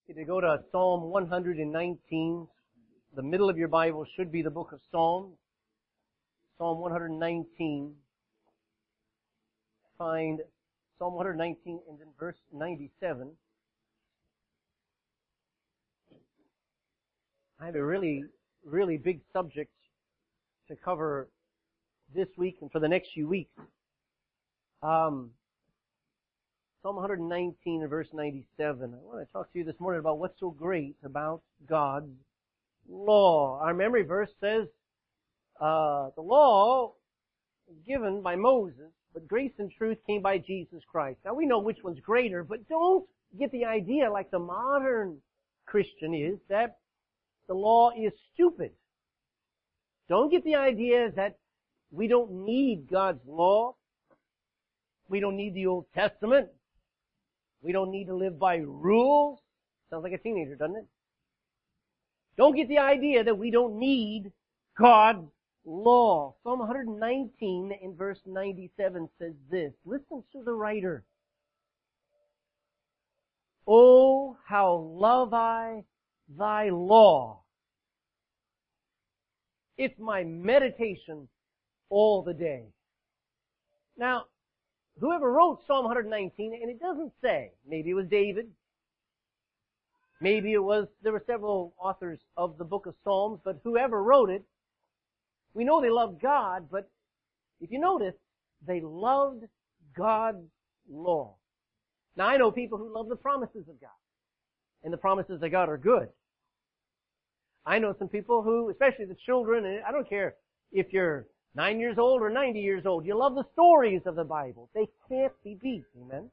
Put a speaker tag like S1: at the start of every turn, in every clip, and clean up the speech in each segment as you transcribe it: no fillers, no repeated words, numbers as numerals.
S1: To go to Psalm 119. The middle of your Bible should be the book of Psalms. Psalm 119. Find Psalm 119 and then verse 97. I have a really big subject to cover this week and for the next few weeks. Psalm 119 and verse 97. I want to talk to you this morning about what's so great about God's law. Our memory verse says, the law was given by Moses, but grace and truth came by Jesus Christ. Now we know which one's greater, but don't get the idea like the modern Christian is that the law is stupid. Don't get the idea that we don't need God's law. We don't need the Old Testament. We don't need to live by rules. Sounds like a teenager, doesn't it? Don't get the idea that we don't need God's law. Psalm 119 in verse 97 says this. Listen to the writer. Oh, how love I thy law. It's my meditation all the day. Now, whoever wrote Psalm 119, and it doesn't say, maybe it was David, maybe there were several authors of the book of Psalms, but whoever wrote it, we know they loved God, but if you notice, they loved God's law. Now I know people who love the promises of God, and the promises of God are good. I know some people who, especially the children, and I don't care if you're 9 years old or 90 years old. You love the stories of the Bible. They can't be beat. Amen?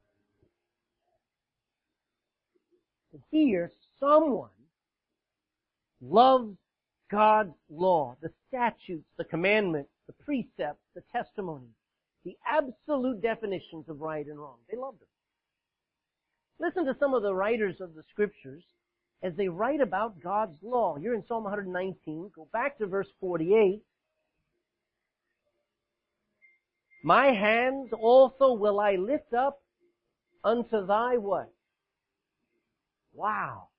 S1: And here, someone loves God's law, the statutes, the commandments, the precepts, the testimonies, the absolute definitions of right and wrong. They love them. Listen to some of the writers of the Scriptures as they write about God's law. You're in Psalm 119. Go back to verse 48. My hands also will I lift up unto thy what? Wow.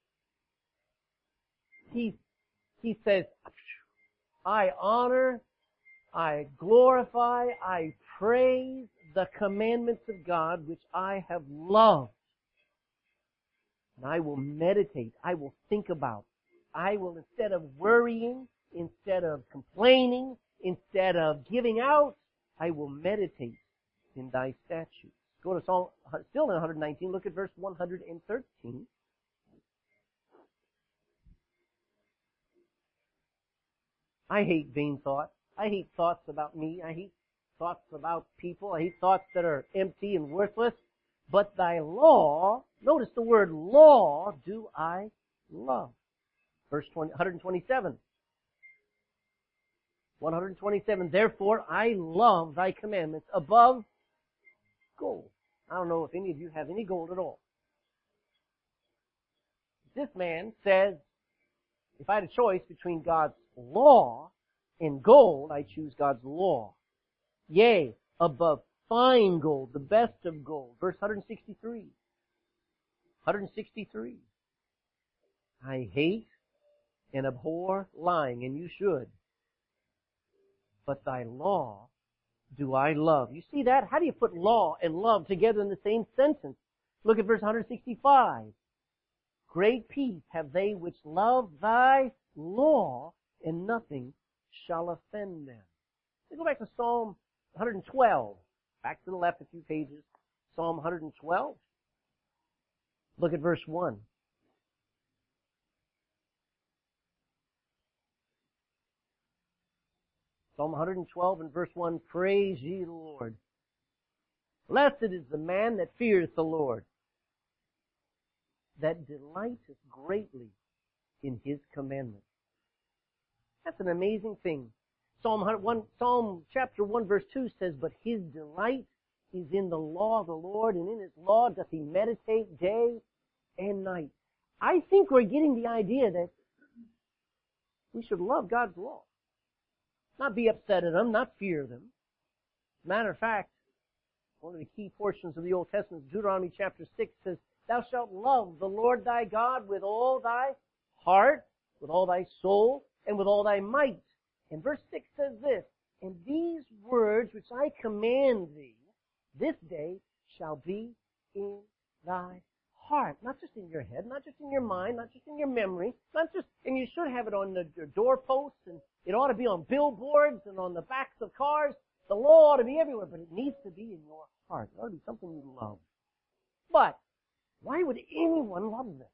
S1: He says, I honor, I glorify, I praise the commandments of God which I have loved. And I will meditate, I will think about. I will, instead of worrying, instead of complaining, instead of giving out, I will meditate in thy statutes. Go to Psalm, still in 119, look at verse 113. I hate vain thoughts. I hate thoughts about me. I hate thoughts about people. I hate thoughts that are empty and worthless. But thy law, notice the word law, do I love. Verse 127. 127, therefore I love thy commandments above gold. I don't know if any of you have any gold at all. This man says, if I had a choice between God's law and gold, I choose God's law. Yea, above fine gold, the best of gold. Verse 163. 163. I hate and abhor lying, and you should. But thy law do I love. You see that? How do you put law and love together in the same sentence? Look at verse 165. Great peace have they which love thy law, and nothing shall offend them. Let's go back to Psalm 112. Back to the left a few pages. Psalm 112. Look at verse 1. Psalm 112 and verse 1, praise ye the Lord. Blessed is the man that feareth the Lord, that delighteth greatly in his commandments. That's an amazing thing. Psalm chapter 1 verse 2 says, but his delight is in the law of the Lord, and in his law doth he meditate day and night. I think we're getting the idea that we should love God's law. Not be upset at them, not fear them. Matter of fact, one of the key portions of the Old Testament, Deuteronomy chapter 6 says, Thou shalt love the Lord thy God with all thy heart, with all thy soul, and with all thy might. And verse 6 says this, And these words which I command thee this day shall be in thy heart. Not just in your head, not just in your mind, not just in your memory, not just, and you should have it on your doorposts, and it ought to be on billboards and on the backs of cars. The law ought to be everywhere, but it needs to be in your heart. It ought to be something you love. But why would anyone love them?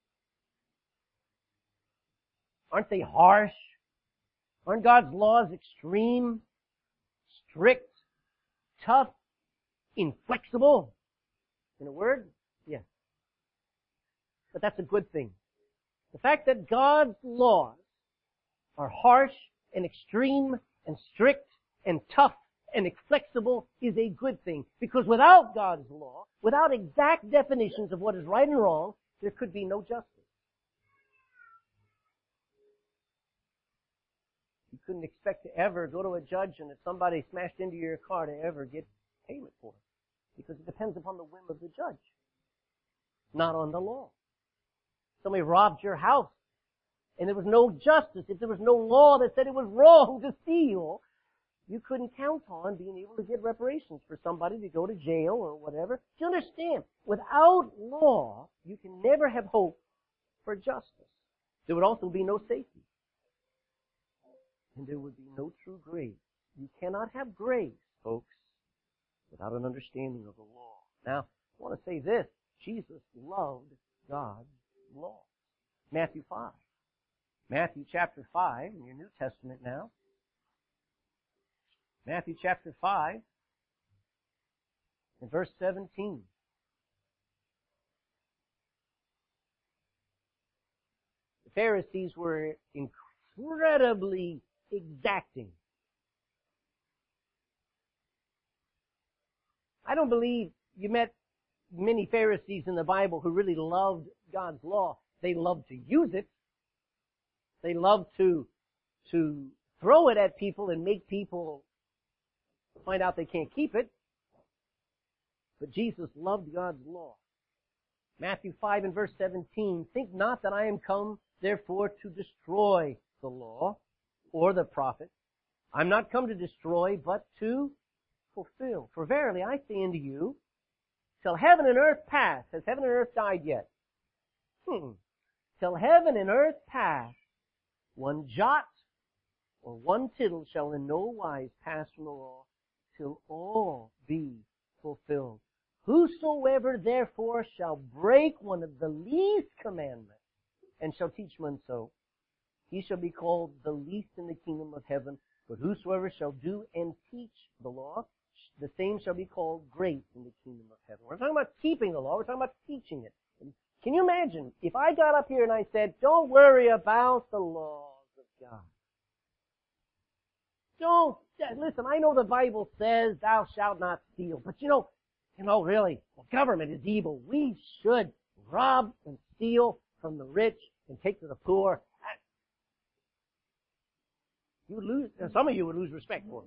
S1: Aren't they harsh? Aren't God's laws extreme, strict, tough, inflexible? In a word, yes. But that's a good thing. The fact that God's laws are harsh and extreme and strict and tough and inflexible is a good thing. Because without God's law, without exact definitions of what is right and wrong, there could be no justice. You couldn't expect to ever go to a judge and if somebody smashed into your car to ever get payment for it. Because it depends upon the whim of the judge, not on the law. Somebody robbed your house and there was no justice. If there was no law that said it was wrong to steal, you couldn't count on being able to get reparations for somebody to go to jail or whatever. Do you understand? Without law, you can never have hope for justice. There would also be no safety. And there would be no true grace. You cannot have grace, folks, without an understanding of the law. Now, I want to say this. Jesus loved God's law. Matthew 5. Matthew chapter 5 in your New Testament now. Matthew chapter 5 and verse 17. The Pharisees were incredibly exacting. I don't believe you met many Pharisees in the Bible who really loved God's law. They loved to use it. They loved to throw it at people and make people find out they can't keep it. But Jesus loved God's law. Matthew 5 and verse 17, Think not that I am come, therefore, to destroy the law or the prophet. I'm not come to destroy, but to fulfill. For verily I say unto you, till heaven and earth pass. Has heaven and earth died yet? Till heaven and earth pass, one jot or one tittle shall in no wise pass from the law, till all be fulfilled. Whosoever therefore shall break one of the least commandments, and shall teach men so, he shall be called the least in the kingdom of heaven. But whosoever shall do and teach the law, the same shall be called great in the kingdom of heaven. We're talking about keeping the law. We're talking about teaching it. And can you imagine if I got up here and I said, don't worry about the laws of God. Listen, I know the Bible says thou shalt not steal, but really, the government is evil. We should rob and steal from the rich and take to the poor. Some of you would lose respect for me.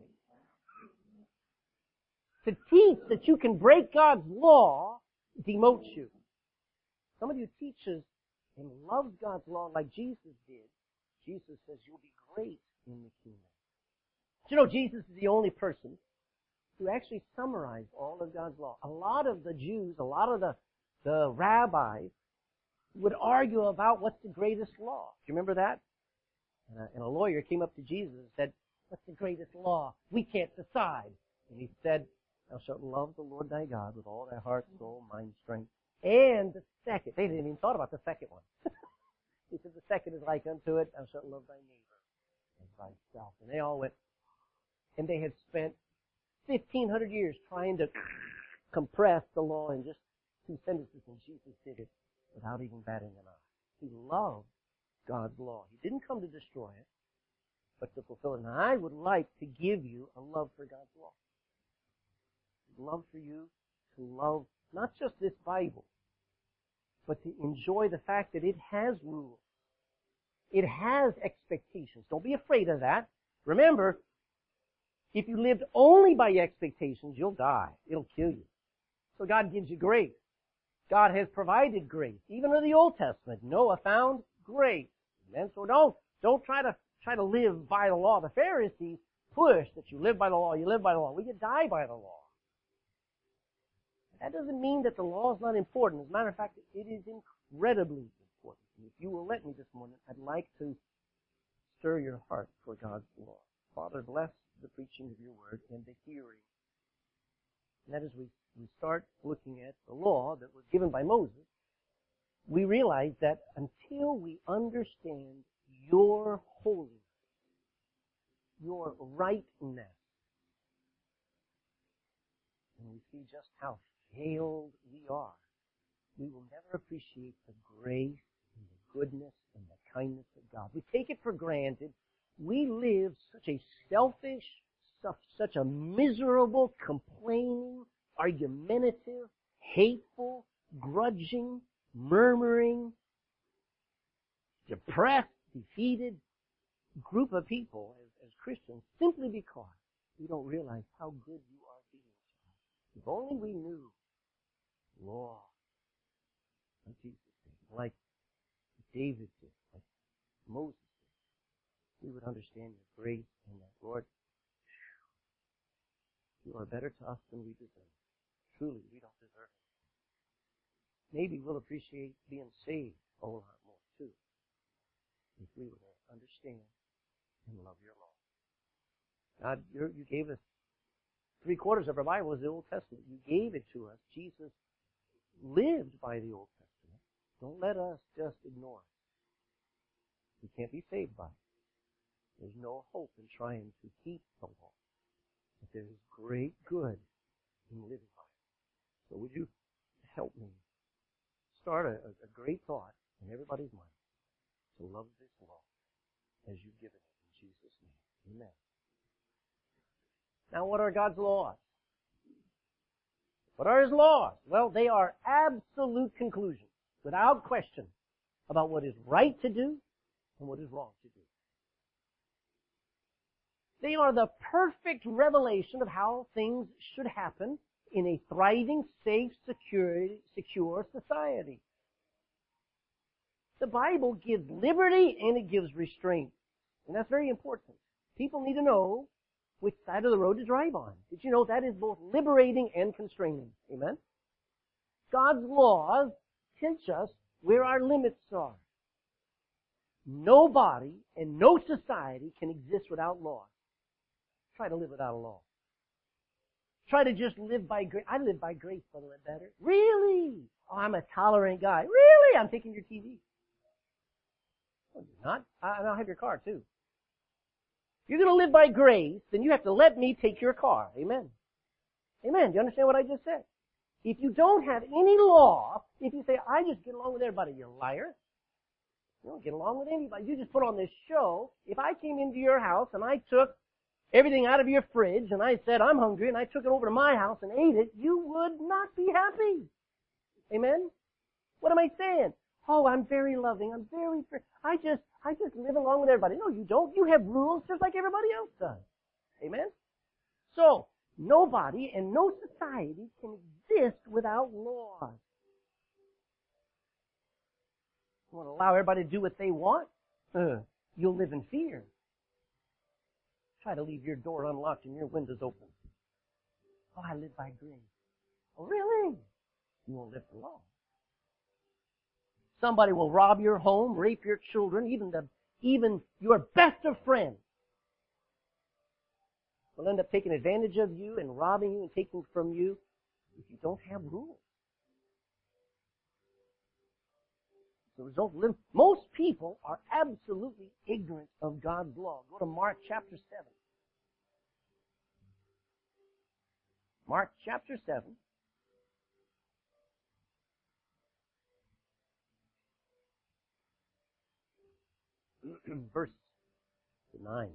S1: To teach that you can break God's law demotes you. Some of you teaches and loves God's law like Jesus did. Jesus says you'll be great in the kingdom. But Jesus is the only person who actually summarized all of God's law. A lot of the Jews, a lot of the rabbis would argue about what's the greatest law. Do you remember that? And a lawyer came up to Jesus and said, what's the greatest law? We can't decide. And he said, thou shalt love the Lord thy God with all thy heart, soul, mind, strength. And the second, they didn't even thought about the second one. He said, the second is like unto it, thou shalt love thy neighbor as thyself. And they all went, and they had spent 1,500 years trying to compress the law in just 2 sentences, and Jesus did it without even batting an eye. He loved God's law. He didn't come to destroy it, but to fulfill it. And I would like to give you a love for God's law. Love for you to love not just this Bible, but to enjoy the fact that it has rules. It has expectations. Don't be afraid of that. Remember, if you lived only by expectations, you'll die. It'll kill you. So God gives you grace. God has provided grace. Even in the Old Testament, Noah found grace. Amen. So don't try to live by the law. The Pharisees push that you live by the law, you live by the law. Well, you die by the law. That doesn't mean that the law is not important. As a matter of fact, it is incredibly important. And if you will let me this morning, I'd like to stir your heart for God's law. Father, bless the preaching of your word and the hearing. And that as we start looking at the law that was given by Moses, we realize that until we understand your holiness, your rightness, and we see just how failed we are, we will never appreciate the grace and the goodness and the kindness of God. We take it for granted. We live such a selfish, such a miserable, complaining, argumentative, hateful, grudging, murmuring, depressed, defeated group of people as Christians simply because we don't realize how good you are being to us. If only we knew law, like Jesus did, like David did, like Moses did, we would understand your grace and that, Lord, you are better to us than we deserve. Truly, we don't deserve it. Maybe we'll appreciate being saved a whole lot more, too, if we would understand and love your law. God, you gave us 3/4 of our Bible is the Old Testament. You gave it to us. Jesus lived by the Old Testament. Don't let us just ignore it. We can't be saved by it. There's no hope in trying to keep the law. But there is great good in living by it. So would you help me start a great thought in everybody's mind to love this law as you've given it in Jesus' name. Amen. Now, what are God's laws? What are His laws? Well, they are absolute conclusions, without question, about what is right to do and what is wrong to do. They are the perfect revelation of how things should happen in a thriving, safe, secure society. The Bible gives liberty and it gives restraint. And that's very important. People need to know which side of the road to drive on. Did you know that is both liberating and constraining? Amen? God's laws teach us where our limits are. Nobody and no society can exist without laws. Try to live without a law. Try to just live by grace. I live by grace, Brother Ledbetter. Really? Oh, I'm a tolerant guy. Really? I'm taking your TV. No, you're not. And I'll have your car, too. If you're going to live by grace, then you have to let me take your car. Amen. Amen. Do you understand what I just said? If you don't have any law, if you say, I just get along with everybody, you're a liar. You don't get along with anybody. You just put on this show. If I came into your house and I took everything out of your fridge and I said, I'm hungry, and I took it over to my house and ate it, you would not be happy. Amen? What am I saying? Oh, I'm very loving. I just live along with everybody. No, you don't. You have rules just like everybody else does. Amen? So, nobody and no society can exist without laws. You want to allow everybody to do what they want? You'll live in fear. Try to leave your door unlocked and your windows open. Oh, I live by grace. Oh, really? You won't live for long. Somebody will rob your home, rape your children, even your best of friends will end up taking advantage of you and robbing you and taking from you if you don't have rules. The result of most people are absolutely ignorant of God's law. Go to Mark chapter 7. Mark chapter 7. Verse 9.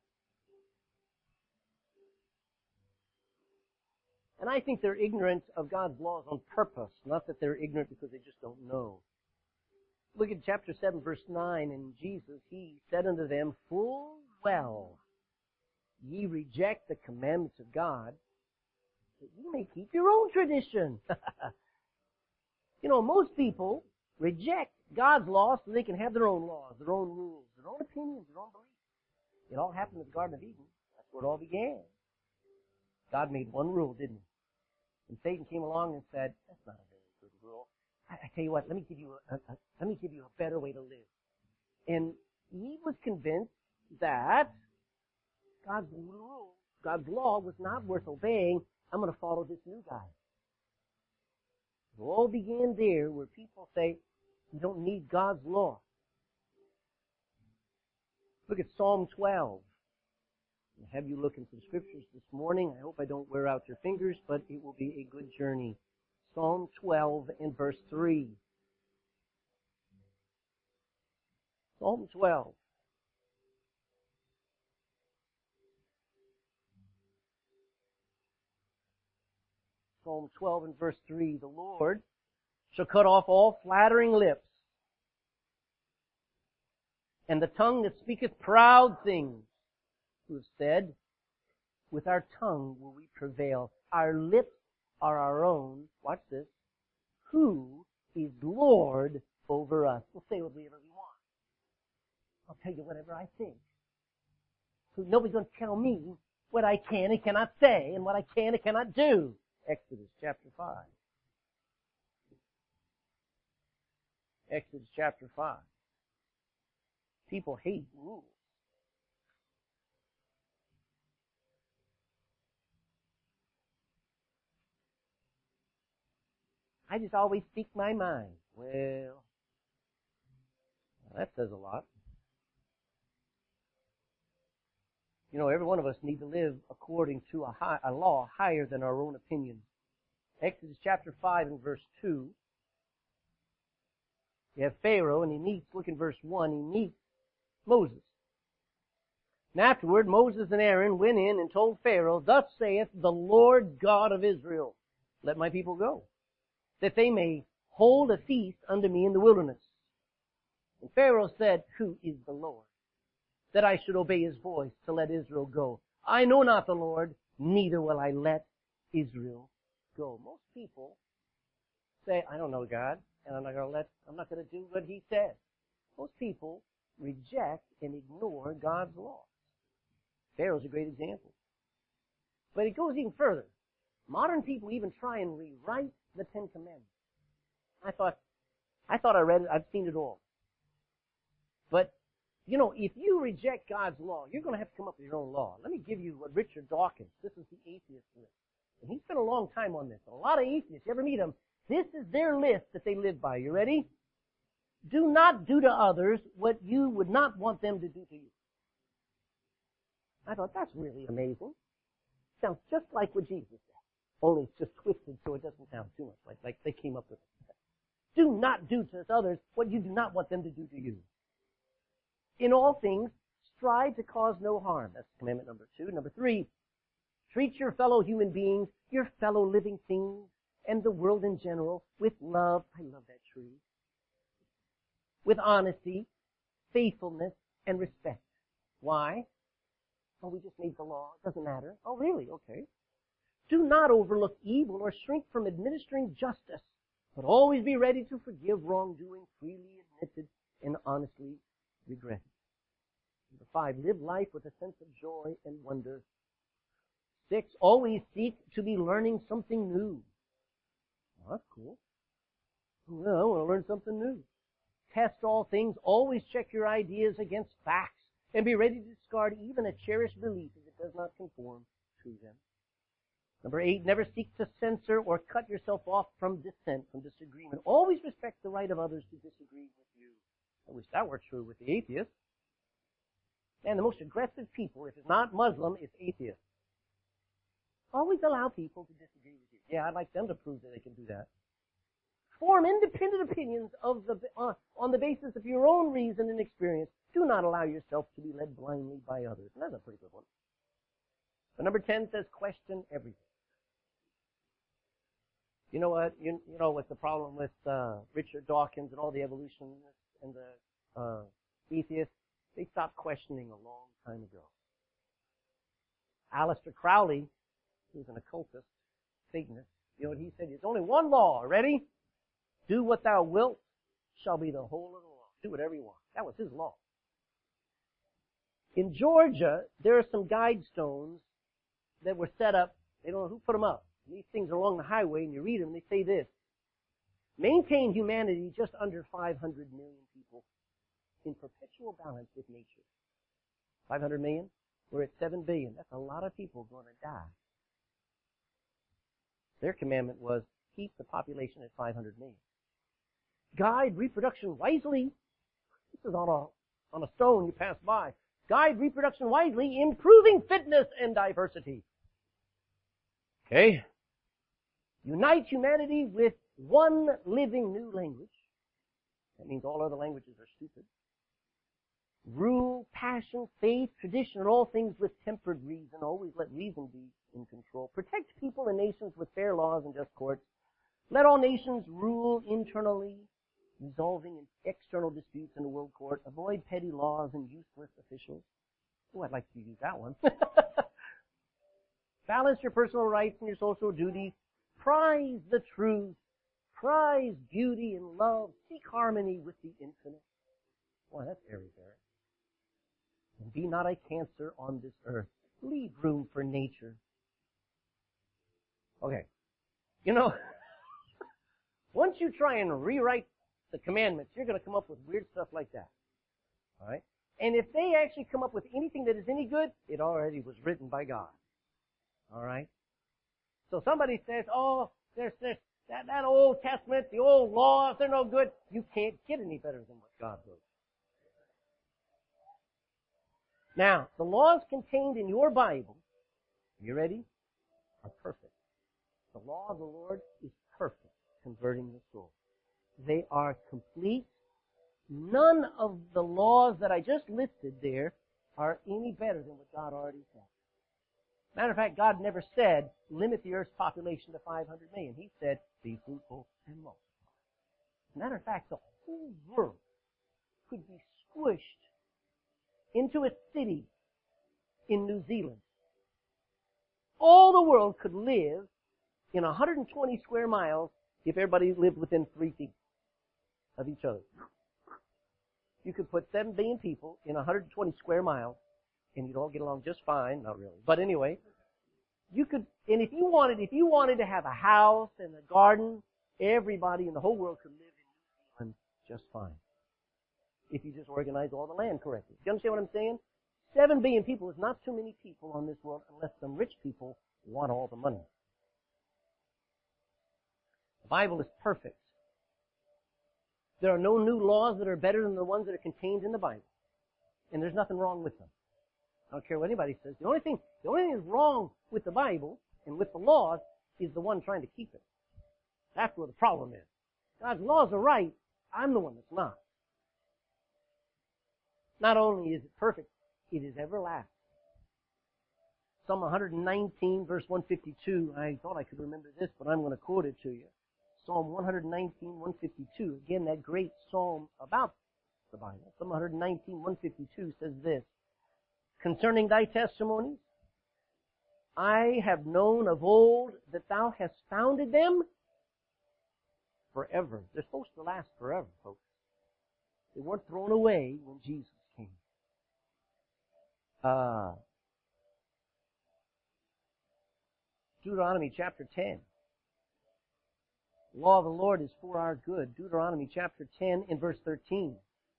S1: And I think they're ignorant of God's laws on purpose, not that they're ignorant because they just don't know. Look at chapter 7, verse 9. And Jesus, He said unto them, full well, ye reject the commandments of God, that ye may keep your own tradition. Most people reject God's law so they can have their own laws, their own rules, their own opinions, their own beliefs. It all happened in the Garden of Eden. That's where it all began. God made one rule, didn't he? And Satan came along and said, that's not a very good rule. I tell you what, let me give you a better way to live. And he was convinced that God's rule, God's law was not worth obeying. I'm going to follow this new guy. It all began there where people say, you don't need God's law. Look at Psalm 12. I'll have you look into the scriptures this morning. I hope I don't wear out your fingers, but it will be a good journey. Psalm 12 and verse 3. Psalm 12. Psalm 12 and verse 3. The Lord shall cut off all flattering lips, and the tongue that speaketh proud things, who have said, with our tongue will we prevail. Our lips are our own. Watch this. Who is Lord over us? We'll say whatever we want. I'll tell you whatever I think. So nobody's going to tell me what I can and cannot say and what I can and cannot do. Exodus chapter 5. Exodus chapter 5. People hate rules. I just always speak my mind. Well, that says a lot. Every one of us need to live according to a law higher than our own opinion. Exodus chapter 5 and verse 2. You have Pharaoh, and he meets, look in verse 1, he meets Moses. And afterward, Moses and Aaron went in and told Pharaoh, thus saith the Lord God of Israel, let my people go, that they may hold a feast unto me in the wilderness. And Pharaoh said, who is the Lord, that I should obey his voice to let Israel go? I know not the Lord, neither will I let Israel go. Most people say, I don't know God, and I'm not going to do what he said. Most people reject and ignore God's law. Pharaoh's a great example. But it goes even further. Modern people even try and rewrite the Ten Commandments. I thought I read it, I've seen it all. But, if you reject God's law, you're going to have to come up with your own law. Let me give you what Richard Dawkins, this is the atheist list. And he spent a long time on this. A lot of atheists, you ever meet them, this is their list that they live by. You ready? Do not do to others what you would not want them to do to you. I thought, that's really amazing. Sounds just like what Jesus said. Only it's just twisted so it doesn't sound too much like they came up with it. Do not do to others what you do not want them to do to you. In all things, strive to cause no harm. That's commandment number 2. Number 3, treat your fellow human beings, your fellow living things, and the world in general with love. I love that tree. With honesty, faithfulness, and respect. Why? Oh, we just made the law. It doesn't matter. Oh, really? Okay. Do not overlook evil or shrink from administering justice, but always be ready to forgive wrongdoing, freely admitted and honestly regretted. Number 5, live life with a sense of joy and wonder. 6, always seek to be learning something new. Oh, that's cool. Well, I want to learn something new. Test all things. Always check your ideas against facts and be ready to discard even a cherished belief if it does not conform to them. Number 8, never seek to censor or cut yourself off from dissent, from disagreement. Always respect the right of others to disagree with you. I wish that were true with the atheists. And the most aggressive people, if it's not Muslim, is atheist. Always allow people to disagree with you. Yeah, I'd like them to prove that they can do that. Form independent opinions on the basis of your own reason and experience. Do not allow yourself to be led blindly by others. And that's a pretty good one. But number 10 says question everything. You know what? You know what's the problem with Richard Dawkins and all the evolutionists and the atheists? They stopped questioning a long time ago. Aleister Crowley, who's an occultist, Satanist, you know what he said? There's only one law. Ready? Do what thou wilt shall be the whole of the law. Do whatever you want. That was his law. In Georgia, there are some guide stones that were set up. They don't know who put them up. These things are along the highway, and you read them, they say this: maintain humanity just under 500 million people in perpetual balance with nature. 500 million? We're at 7 billion. That's a lot of people going to die. Their commandment was keep the population at 500 million. Guide reproduction wisely. This is on a stone you pass by. Guide reproduction wisely, improving fitness and diversity. Okay. Unite humanity with one living new language. That means all other languages are stupid. Rule, passion, faith, tradition, and all things with tempered reason. Always let reason be in control. Protect people and nations with fair laws and just courts. Let all nations rule internally, resolving external disputes in the world court. Avoid petty laws and useless officials. Oh, I'd like to use that one. Balance your personal rights and your social duties. Prize the truth. Prize beauty and love. Seek harmony with the infinite. Boy, that's very, very. And be not a cancer on this earth. Leave room for nature. Okay. You know, once you try and rewrite the commandments, you're going to come up with weird stuff like that. All right? And if they actually come up with anything that is any good, it already was written by God. All right? So somebody says, oh, there's that Old Testament, the old laws, they're no good. You can't get any better than what God wrote. Now, the laws contained in your Bible, you ready, are perfect. The law of the Lord is perfect, converting the soul. They are complete. None of the laws that I just listed there are any better than what God already said. Matter of fact, God never said, limit the earth's population to 500 million. He said, be fruitful and multiply. Matter of fact, the whole world could be squished into a city in New Zealand. All the world could live in 120 square miles if everybody lived within 3 feet of each other. You could put 7 billion people in 120 square miles, and you'd all get along just fine. Not really. But anyway, you could, and if you wanted to have a house and a garden, everybody in the whole world could live in New Zealand just fine. If you just organize all the land correctly. Do you understand what I'm saying? 7 billion people is not too many people on this world unless some rich people want all the money. The Bible is perfect. There are no new laws that are better than the ones that are contained in the Bible. And there's nothing wrong with them. I don't care what anybody says. The only thing that's wrong with the Bible and with the laws is the one trying to keep it. That's where the problem is. God's laws are right. I'm the one that's not. Not only is it perfect, it is everlasting. Psalm 119, verse 152. I thought I could remember this, but I'm going to quote it to you. Psalm 119, 152. Again, that great psalm about the Bible. Psalm 119, 152 says this: concerning thy testimonies, I have known of old that thou hast founded them forever. They're supposed to last forever, folks. They weren't thrown away when Jesus came. Deuteronomy chapter 10. The law of the Lord is for our good. Deuteronomy chapter 10 and verse 13.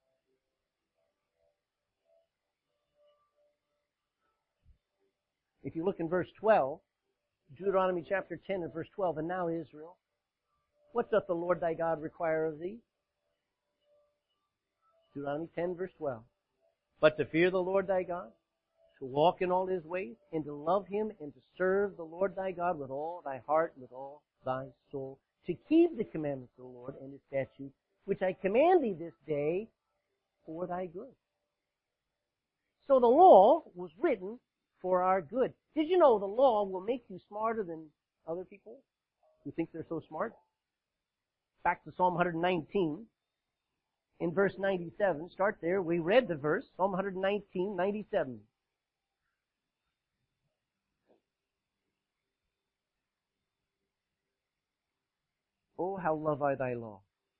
S1: If you look in verse 12, Deuteronomy chapter 10 and verse 12, and now Israel, what doth the Lord thy God require of thee? Deuteronomy 10 verse 12. But to fear the Lord thy God, to walk in all his ways, and to love him, and to serve the Lord thy God with all thy heart and with all thy soul, to keep the commandments of the Lord and his statutes, which I command thee this day for thy good. So the law was written for our good. Did you know the law will make you smarter than other people who think they're so smart? Back to Psalm 119. In verse 97, start there. We read the verse, Psalm 119, 97. Oh, how love I thy law.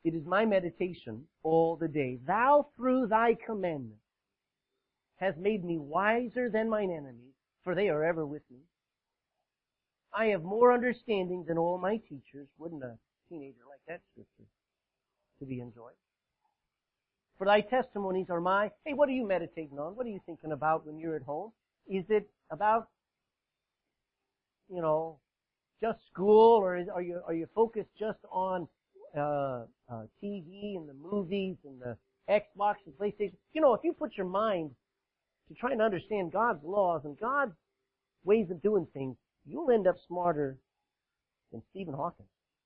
S1: It is my meditation all the day. Thou through thy commandments hast made me wiser than mine enemies, for they are ever with me. I have more understanding than all my teachers. Wouldn't a teenager like that scripture to be enjoyed? For thy testimonies are my... Hey, what are you meditating on? What are you thinking about when you're at home? Is it about, just school, or are you focused just on TV and the movies and the Xbox and PlayStation? If you put your mind to trying to understand God's laws and God's ways of doing things, you'll end up smarter than Stephen Hawking.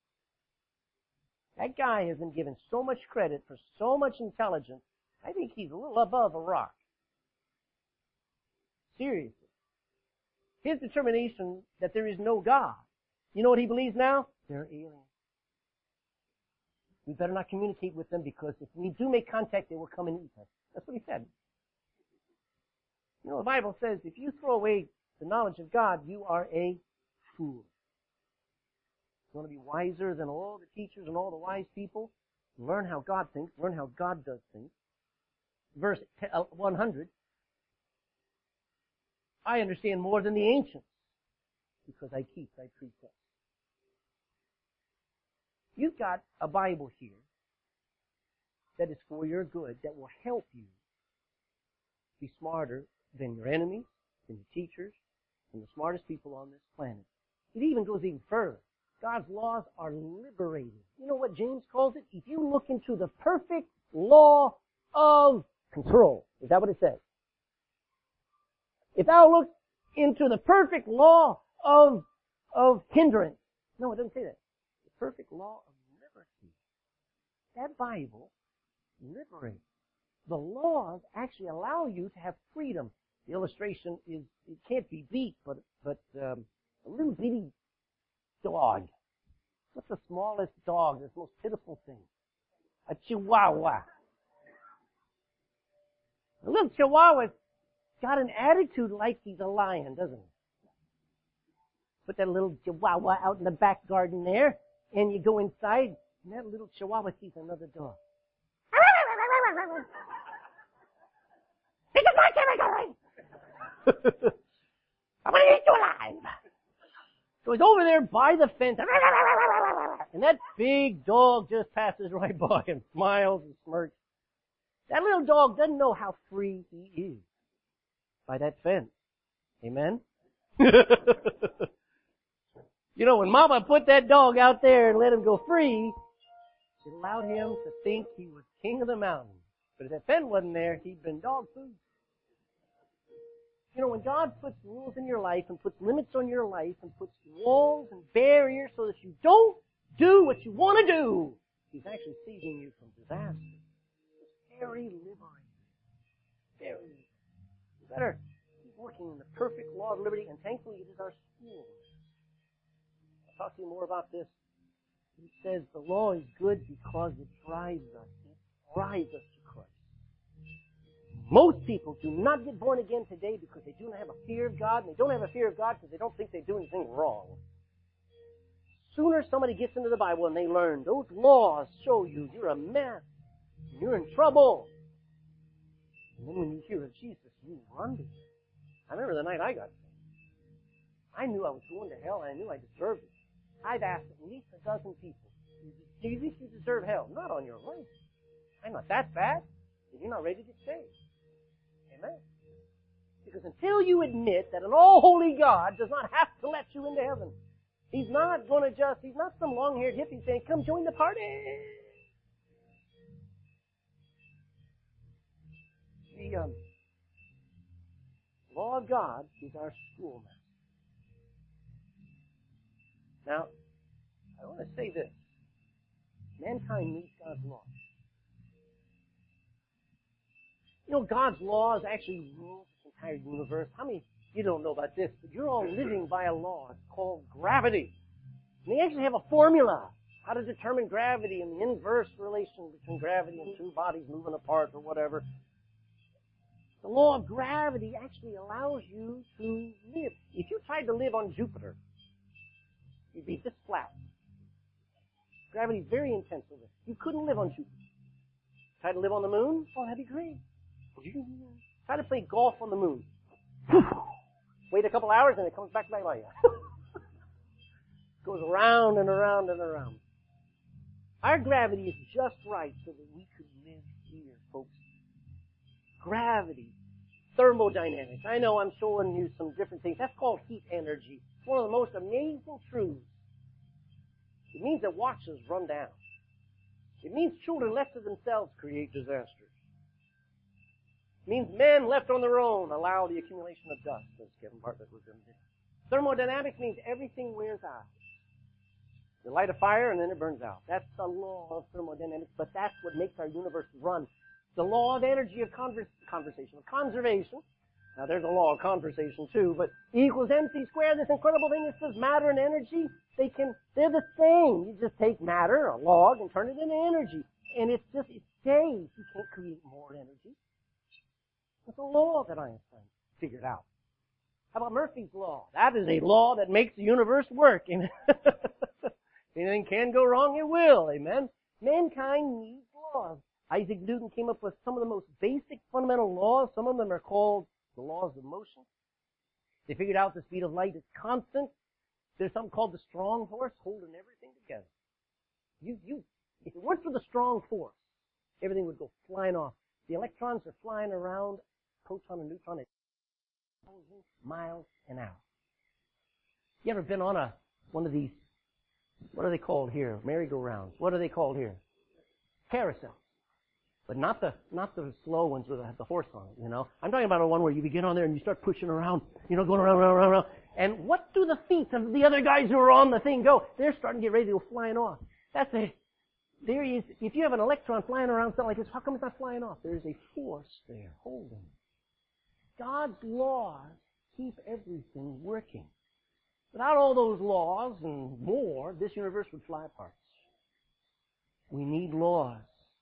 S1: That guy has been given so much credit for so much intelligence, I think he's a little above a rock. Seriously. His determination that there is no God. You know what he believes now? They're aliens. We better not communicate with them, because if we do make contact, they will come and eat us. That's what he said. The Bible says if you throw away the knowledge of God, you are a fool. You want to be wiser than all the teachers and all the wise people? Learn how God thinks. Learn how God does things. Verse 100. I understand more than the ancients, because I keep thy precepts. You've got a Bible here that is for your good, that will help you be smarter than your enemies, than your teachers, than the smartest people on this planet. It even goes even further. God's laws are liberating. You know what James calls it? If you look into the perfect law of control. Is that what it says? If thou look into the perfect law of hindrance. No, it doesn't say that. The perfect law of liberty. That Bible liberates. The laws actually allow you to have freedom. The illustration is, it can't be beat, but a little bitty dog. What's the smallest dog? The most pitiful thing? A chihuahua. A little chihuahua's got an attitude like he's a lion, doesn't he? Put that little chihuahua out in the back garden there, and you go inside, and that little chihuahua sees another dog. This is my territory! I'm going to eat you alive! So he's over there by the fence, and that big dog just passes right by him, smiles and smirks. That little dog doesn't know how free he is by that fence. Amen? When Mama put that dog out there and let him go free, it allowed him to think he was king of the mountain. But if that fence wasn't there, he'd been dog food. When God puts rules in your life and puts limits on your life and puts walls and barriers so that you don't do what you want to do, He's actually saving you from disaster. It's very liberating. Very liberating. You better keep working in the perfect law of liberty, and thankfully it is our school. I'll talk to you more about this. It says the law is good because it drives us. It drives us to Christ. Most people do not get born again today because they do not have a fear of God, and they don't have a fear of God because they don't think they do anything wrong. Sooner somebody gets into the Bible and they learn those laws show you you're a mess, you're in trouble. And then when you hear of Jesus, you run to Him. I remember the night I got saved. I knew I was going to hell, and I knew I deserved it. I've asked at least a dozen people, do you think you deserve hell? Not on your life. I'm not that bad. Then you're not ready to get saved. Amen. Because until you admit that an all-holy God does not have to let you into heaven, He's not some long-haired hippie saying, come join the party. The law of God is our schoolmaster. Now, I want to say this. Mankind needs God's law. God's laws actually rule this entire universe. How many, you don't know about this, but you're all living by a law. It's called gravity. And they actually have a formula how to determine gravity and the inverse relation between gravity and two bodies moving apart or whatever. The law of gravity actually allows you to live. If you tried to live on Jupiter, you'd be this flat. Gravity's very intense over there. You couldn't live on Jupiter. Try to live on the moon? Oh, that'd be great. Try to play golf on the moon. Wait a couple hours and it comes back by you. Goes around and around and around. Our gravity is just right so that we could live here, folks. Gravity. Thermodynamics. I know I'm showing you some different things. That's called heat energy. It's one of the most amazing truths. It means that watches run down. It means children left to themselves create disasters. It means men left on their own allow the accumulation of dust, as Kevin Bartlett was going to do. Thermodynamics means everything wears out. You light a fire and then it burns out. That's the law of thermodynamics, but that's what makes our universe run. The law of energy of conversation, of conservation. Now there's a law of conversation too, but E equals MC squared, this incredible thing that says matter and energy, they're the same. You just take matter, a log, and turn it into energy. And it stays. You can't create more energy. It's a law that Einstein figured out. How about Murphy's Law? That is a law that makes the universe work. If anything can go wrong, it will. Amen? Mankind needs laws. Isaac Newton came up with some of the most basic fundamental laws. Some of them are called the laws of motion. They figured out the speed of light is constant. There's something called the strong force holding everything together. If it weren't for the strong force, everything would go flying off. The electrons are flying around, proton and neutron at 1,000 miles an hour. You ever been on one of these, what are they called here? Merry-go-rounds. What are they called here? Carousels. But not the slow ones with the horse on it, you know. I'm talking about a one where you get on there and you start pushing around, going around. And what do the feet of the other guys who are on the thing go? They're starting to get ready to go flying off. If you have an electron flying around something like this, how come it's not flying off? There's a force there holding it. God's laws keep everything working. Without all those laws and more, this universe would fly apart. We need laws.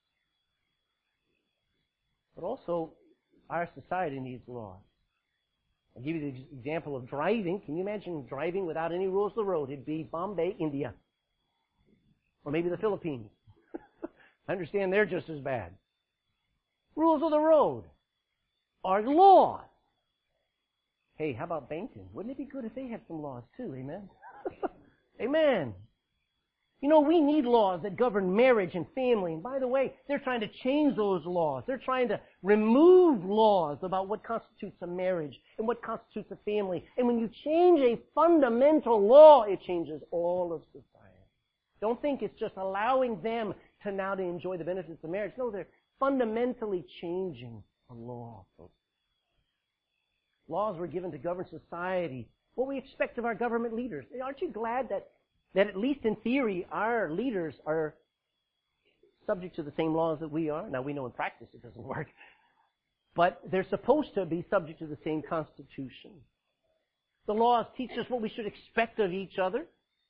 S1: But also, our society needs laws. I'll give you the example of driving. Can you imagine driving without any rules of the road? It'd be Bombay, India. Or maybe the Philippines. I understand they're just as bad. Rules of the road are laws. Hey, how about banking? Wouldn't it be good if they had some laws too? Amen? Amen. We need laws that govern marriage and family. And by the way, they're trying to change those laws. They're trying to remove laws about what constitutes a marriage and what constitutes a family. And when you change a fundamental law, it changes all of society. Don't think it's just allowing them to now to enjoy the benefits of marriage. No, they're fundamentally changing a law, folks. Laws were given to govern society. What we expect of our government leaders. Aren't you glad that at least in theory, our leaders are subject to the same laws that we are? Now, we know in practice it doesn't work. But they're supposed to be subject to the same Constitution. The laws teach us what we should expect of each other.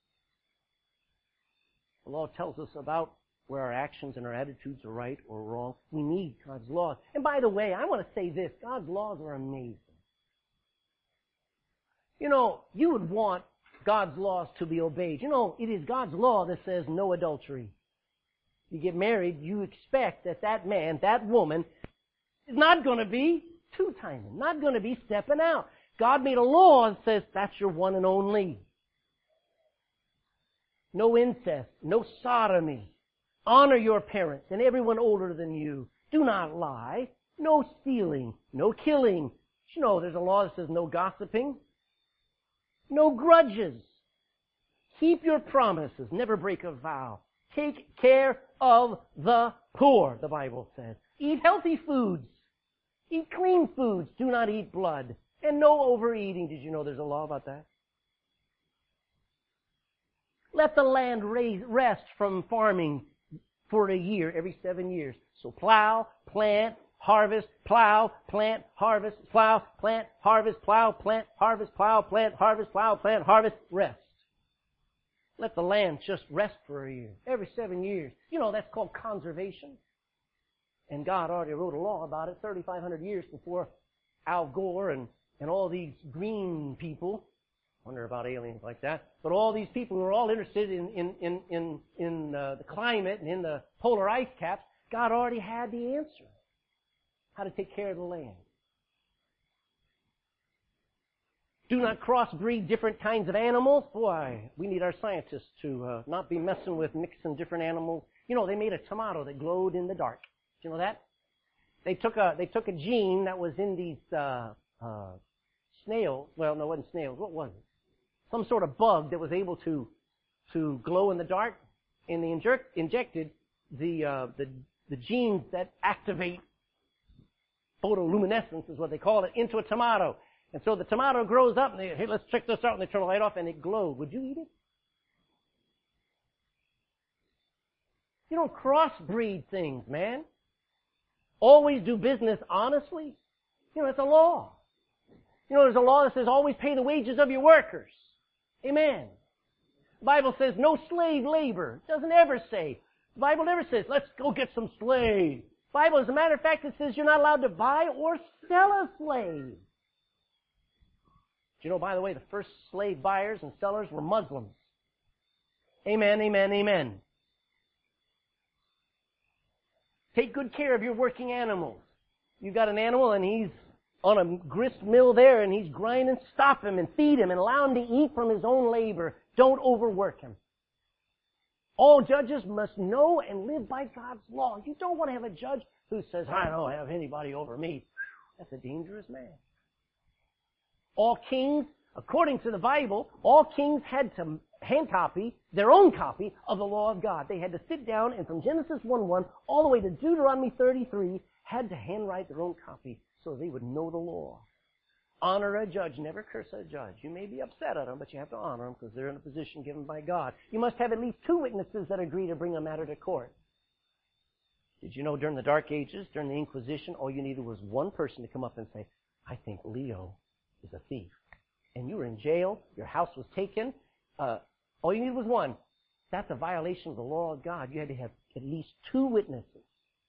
S1: The law tells us about where our actions and our attitudes are right or wrong. We need God's laws. And by the way, I want to say this. God's laws are amazing. You would want God's laws to be obeyed. It is God's law that says no adultery. You get married, you expect that man, that woman, is not going to be two-timing, not going to be stepping out. God made a law that says that's your one and only. No incest, no sodomy. Honor your parents and everyone older than you. Do not lie. No stealing, no killing. There's a law that says no gossiping. No grudges. Keep your promises. Never break a vow. Take care of the poor, the Bible says. Eat healthy foods. Eat clean foods. Do not eat blood. And no overeating. Did you know there's a law about that? Let the land rest from farming for a year, every 7 years. So plow, plant, harvest, plow, plant, harvest, plow, plant, harvest, plow, plant, harvest, plow, plant, harvest, plow, plant, harvest, rest. Let the land just rest for a year, every 7 years. That's called conservation. And God already wrote a law about it 3,500 years before Al Gore and all these green people Wonder about aliens like that. But all these people who are all interested in the climate and in the polar ice caps, God already had the answer. How to take care of the land. Do not crossbreed different kinds of animals. Boy, we need our scientists to not be messing with mixing different animals. You know, they made a tomato that glowed in the dark. Did you know that? They took a gene that was in these snails. Well, no, it wasn't snails. What was it? Some sort of bug that was able to glow in the dark, and they injected the genes that activate photoluminescence, is what they call it, into a tomato. And so the tomato grows up, and hey, let's check this out, and they turn the light off, and it glowed. Would you eat it? You don't crossbreed things, man. Always do business honestly. You know, it's a law. You know, there's a law that says always pay the wages of your workers. Amen. The Bible says no slave labor. It doesn't ever say. The Bible never says, let's go get some slaves. The Bible, as a matter of fact, it says you're not allowed to buy or sell a slave. Do you know, by the way, the first slave buyers and sellers were Muslims. Amen, amen, amen. Take good care of your working animals. You've got an animal and he's on a grist mill there and he's grinding, stop him and feed him and allow him to eat from his own labor. Don't overwork him. All judges must know and live by God's law. You don't want to have a judge who says, I don't have anybody over me. That's a dangerous man. All kings, according to the Bible, all kings had to hand copy their own copy of the law of God. They had to sit down and from Genesis 1:1 all the way to Deuteronomy 33 had to handwrite their own copy so they would know the law. Honor a judge, never curse a judge. You may be upset at them, but you have to honor them because they're in a position given by God. You must have at least 2 witnesses that agree to bring a matter to court. Did you know during the Dark Ages, during the Inquisition, all you needed was one person to come up and say, I think Leo is a thief. And you were in jail, your house was taken, all you needed was one. That's a violation of the law of God. You had to have at least 2 witnesses.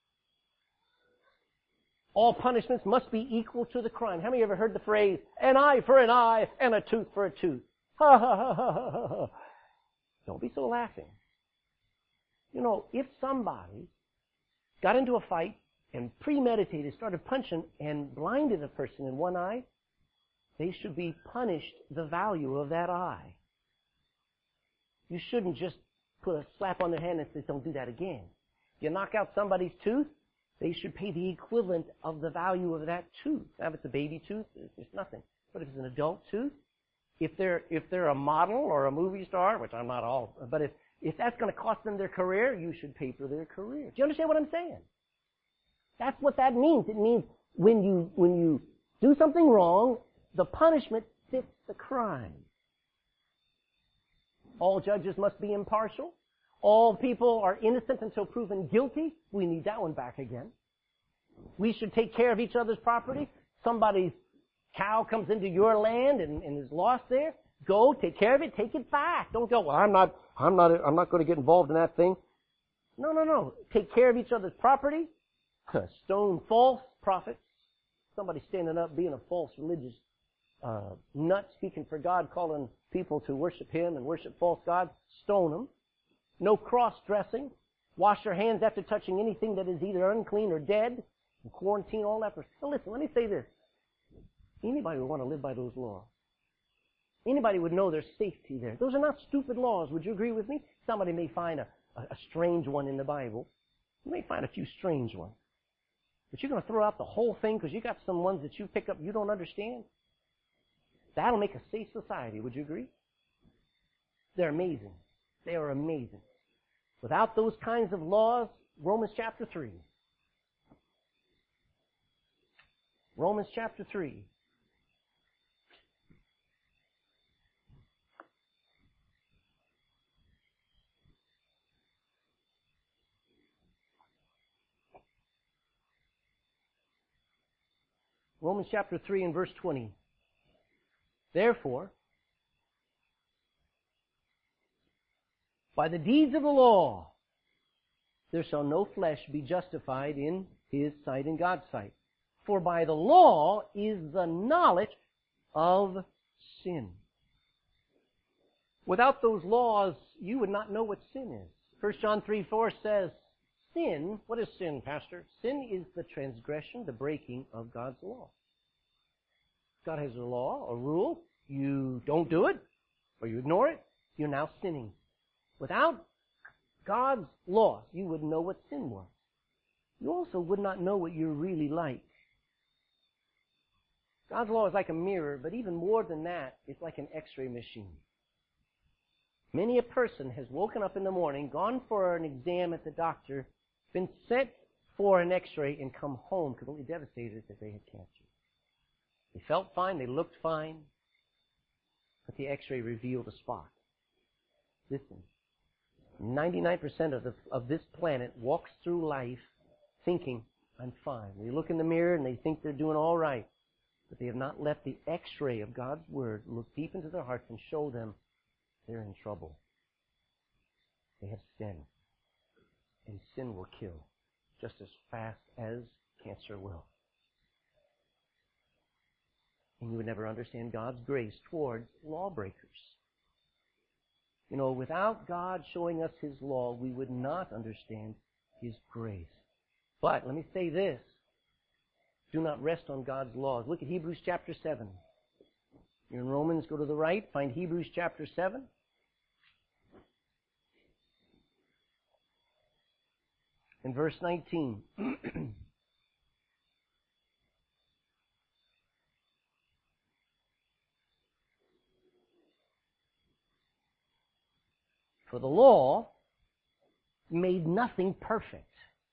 S1: All punishments must be equal to the crime. How many of you ever heard the phrase, an eye for an eye and a tooth for a tooth? Ha ha ha ha ha ha. Don't be so laughing. You know, if somebody got into a fight and premeditated, started punching and blinded a person in one eye, they should be punished the value of that eye. You shouldn't just put a slap on their hand and say, don't do that again. You knock out somebody's tooth, they should pay the equivalent of the value of that tooth. Now, if it's a baby tooth, it's nothing. But if it's an adult tooth, if they're a model or a movie star, which I'm not all, but if that's going to cost them their career, you should pay for their career. Do you understand what I'm saying? That's what that means. It means when you do something wrong, the punishment fits the crime. All judges must be impartial. All people are innocent until proven guilty. We need that one back again. We should take care of each other's property. Somebody's cow comes into your land and is lost there. Go, take care of it, take it back. Don't go, well, I'm not going to get involved in that thing. No. Take care of each other's property. Stone false prophets. Somebody standing up being a false religious nut, speaking for God, calling people to worship Him and worship false gods. Stone them. No cross-dressing. Wash your hands after touching anything that is either unclean or dead. And quarantine all that. Now listen, let me say this. Anybody would want to live by those laws. Anybody would know there's safety there. Those are not stupid laws. Would you agree with me? Somebody may find a strange one in the Bible. You may find a few strange ones. But you're going to throw out the whole thing because you got some ones that you pick up you don't understand? That'll make a safe society. Would you agree? They're amazing. They are amazing. Without those kinds of laws, Romans chapter 3. Romans chapter 3. Romans chapter 3 and verse 20. Therefore, by the deeds of the law, there shall no flesh be justified in his sight, in God's sight. For by the law is the knowledge of sin. Without those laws, you would not know what sin is. 1 John 3:4 says, sin, what is sin, Pastor? Sin is the transgression, the breaking of God's law. God has a law, a rule. You don't do it, or you ignore it, you're now sinning. Without God's laws, you wouldn't know what sin was. You also would not know what you're really like. God's law is like a mirror, but even more than that, it's like an x-ray machine. Many a person has woken up in the morning, gone for an exam at the doctor, been sent for an x-ray, and come home completely devastated that they had cancer. They felt fine, they looked fine, but the x-ray revealed a spot. Listen, 99% of this planet walks through life thinking, I'm fine. They look in the mirror and they think they're doing all right, but they have not let the x-ray of God's Word look deep into their hearts and show them they're in trouble. They have sinned. And sin will kill just as fast as cancer will. And you would never understand God's grace towards lawbreakers. You know, without God showing us His law, we would not understand His grace. But let me say this. Do not rest on God's laws. Look at Hebrews chapter 7. You're in Romans, go to the right, find Hebrews chapter 7. In verse 19. For the law made nothing perfect,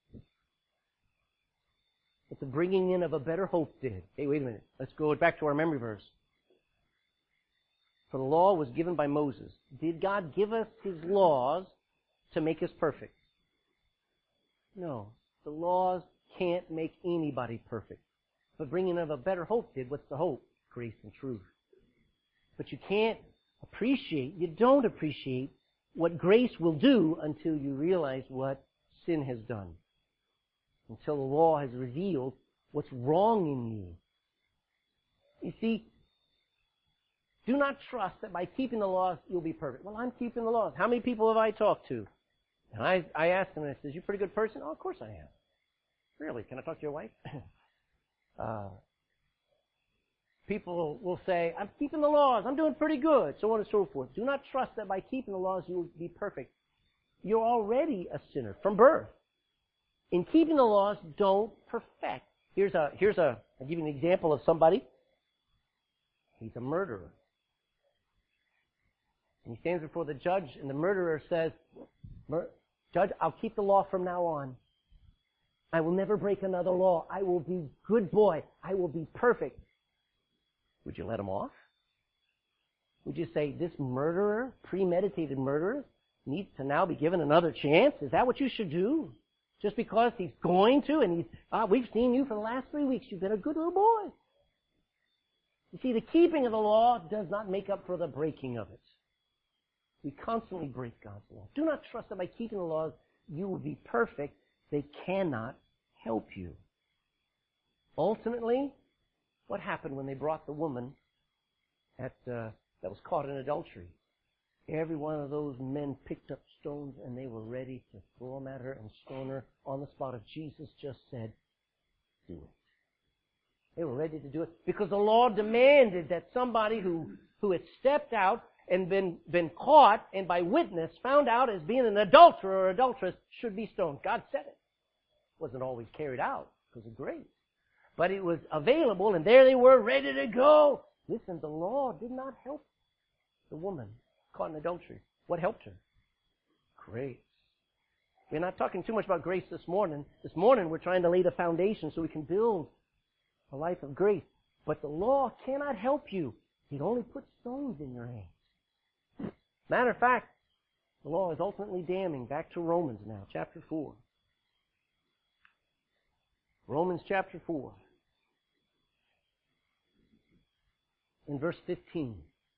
S1: but the bringing in of a better hope did. Hey, wait a minute. Let's go back to our memory verse. For the law was given by Moses. Did God give us His laws to make us perfect? No. The laws can't make anybody perfect. But bringing in of a better hope did. What's the hope? Grace and truth. But you don't appreciate what grace will do until you realize what sin has done. Until the law has revealed what's wrong in you. You see, do not trust that by keeping the laws you'll be perfect. Well, I'm keeping the laws. How many people have I talked to? And I asked them, and I said, you a pretty good person? Oh, of course I am. Really? Can I talk to your wife? People will say, I'm keeping the laws, I'm doing pretty good, so on and so forth. Do not trust that by keeping the laws you will be perfect. You're already a sinner from birth. In keeping the laws, don't perfect. I'll give you an example of somebody. He's a murderer. And he stands before the judge, and the murderer says, Judge, I'll keep the law from now on. I will never break another law. I will be a good boy. I will be perfect. Would you let him off? Would you say, this murderer, premeditated murderer, needs to now be given another chance? Is that what you should do? Just because he's going to, and we've seen you for the last 3 weeks. You've been a good little boy. You see, the keeping of the law does not make up for the breaking of it. We constantly break God's law. Do not trust that by keeping the laws you will be perfect. They cannot help you. Ultimately, what happened when they brought the woman that was caught in adultery? Every one of those men picked up stones and they were ready to throw them at her and stone her on the spot. If Jesus just said, do it. They were ready to do it because the law demanded that somebody who had stepped out and been caught and by witness found out as being an adulterer or adulteress should be stoned. God said it. It wasn't always carried out because of grace. But it was available, and there they were, ready to go. Listen, the law did not help the woman caught in adultery. What helped her? Grace. We're not talking too much about grace this morning. This morning we're trying to lay the foundation so we can build a life of grace. But the law cannot help you. It only puts stones in your hands. Matter of fact, the law is ultimately damning. Back to Romans now, chapter 4. Romans chapter 4. In verse 15.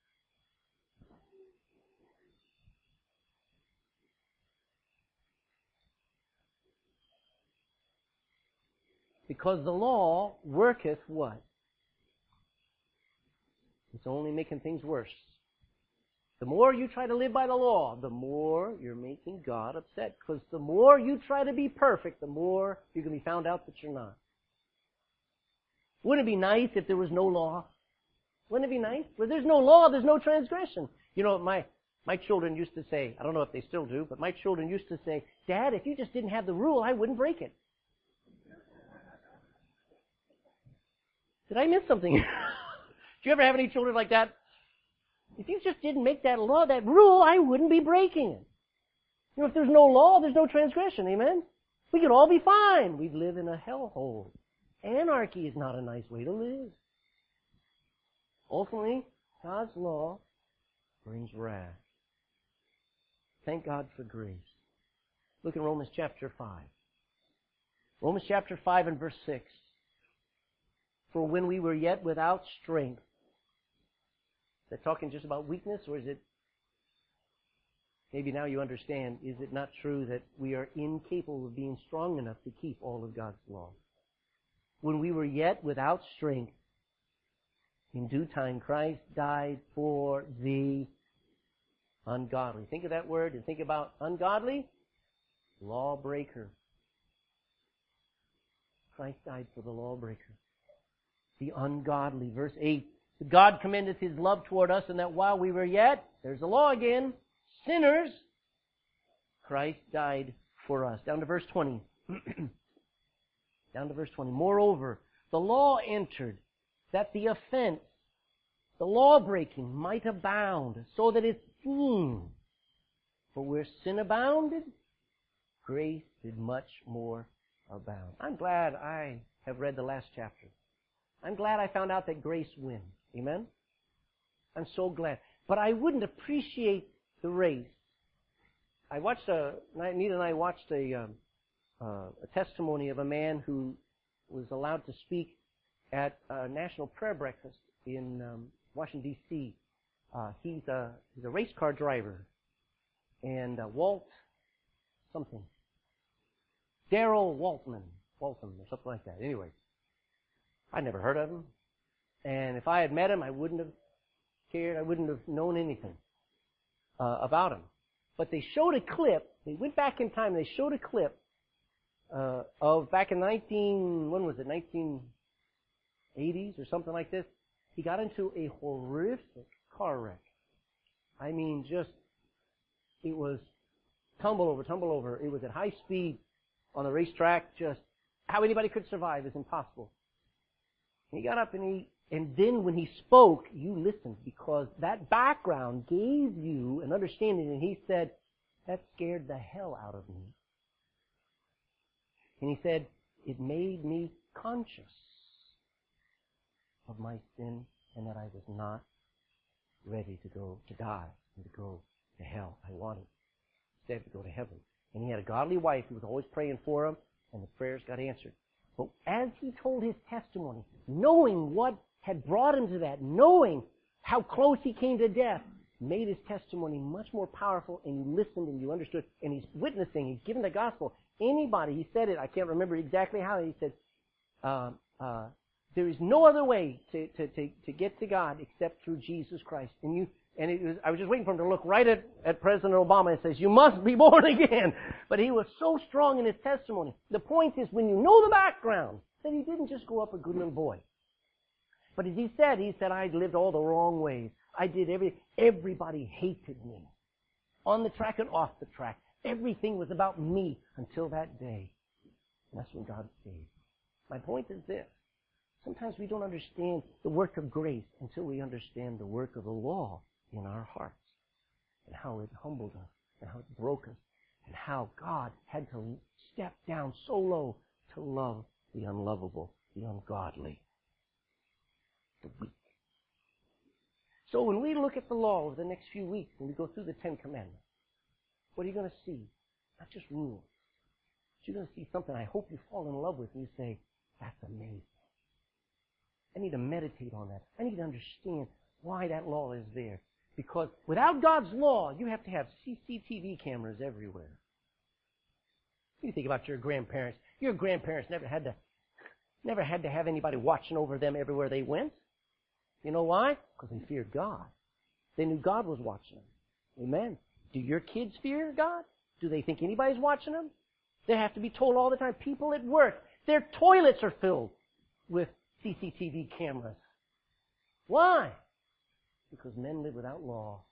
S1: Because the law worketh what? It's only making things worse. The more you try to live by the law, the more you're making God upset. Because the more you try to be perfect, the more you're going to be found out that you're not. Wouldn't it be nice if there was no law? Wouldn't it be nice? Where there's no law, there's no transgression. You know, my children used to say, I don't know if they still do, but my children used to say, Dad, if you just didn't have the rule, I wouldn't break it. Did I miss something? Do you ever have any children like that? If you just didn't make that law, that rule, I wouldn't be breaking it. You know, if there's no law, there's no transgression. Amen? We could all be fine. We'd live in a hellhole. Anarchy is not a nice way to live. Ultimately, God's law brings wrath. Thank God for grace. Look at Romans chapter 5. Romans chapter 5 and verse 6. For when we were yet without strength. Is that talking just about weakness, or is it, maybe now you understand, is it not true that we are incapable of being strong enough to keep all of God's law? When we were yet without strength, in due time Christ died for the ungodly. Think of that word and think about ungodly, lawbreaker. Christ died for the lawbreaker, the ungodly. Verse 8, God commendeth His love toward us, and that while we were yet, there's the law again, sinners, Christ died for us. Down to verse 20. Down to verse 20. Moreover, the law entered that the offense, the law-breaking, might abound, so that it seemed. For where sin abounded, grace did much more abound. I'm glad I have read the last chapter. I'm glad I found out that grace wins. Amen? I'm so glad. But I wouldn't appreciate the race. Nita and I watched a testimony of a man who was allowed to speak at a national prayer breakfast in Washington, D.C. He's a race car driver. And Walt something. Darrell Walton or something like that. Anyway, I'd never heard of him. And if I had met him, I wouldn't have cared. I wouldn't have known anything about him. But they showed a clip. They went back in time. They showed a clip of back in 1980s or something like this. He got into a horrific car wreck. I mean, it was tumble over. It was at high speed on the racetrack. Just how anybody could survive is impossible. He got up and then when he spoke, you listened, because that background gave you an understanding, and he said, that scared the hell out of me. And he said, it made me conscious of my sin and that I was not ready to go to die and to go to hell. I wanted instead to go to heaven. And he had a godly wife who was always praying for him, and the prayers got answered. But as he told his testimony, knowing what had brought him to that, knowing how close he came to death, made his testimony much more powerful, and you listened and you understood, and he's witnessing, he's giving the gospel. Anybody, he said it, I can't remember exactly how, he said, there is no other way to get to God except through Jesus Christ. I was just waiting for him to look right at President Obama and says, you must be born again. But he was so strong in his testimony. The point is, when you know the background, that he didn't just grow up a good little boy. But as he said, I lived all the wrong ways. I did everybody hated me. On the track and off the track. Everything was about me until that day. And that's when God saved. My point is this. Sometimes we don't understand the work of grace until we understand the work of the law in our hearts, and how it humbled us, and how it broke us, and how God had to step down so low to love the unlovable, the ungodly, the weak. So when we look at the law over the next few weeks, and we go through the Ten Commandments, what are you going to see? Not just rules. But you're going to see something I hope you fall in love with, and you say, that's amazing. I need to meditate on that. I need to understand why that law is there. Because without God's law, you have to have CCTV cameras everywhere. You think about your grandparents. Your grandparents never had to have anybody watching over them everywhere they went. You know why? Because they feared God. They knew God was watching them. Amen. Do your kids fear God? Do they think anybody's watching them? They have to be told all the time. People at work, their toilets are filled with CCTV cameras. Why? Because men live without law.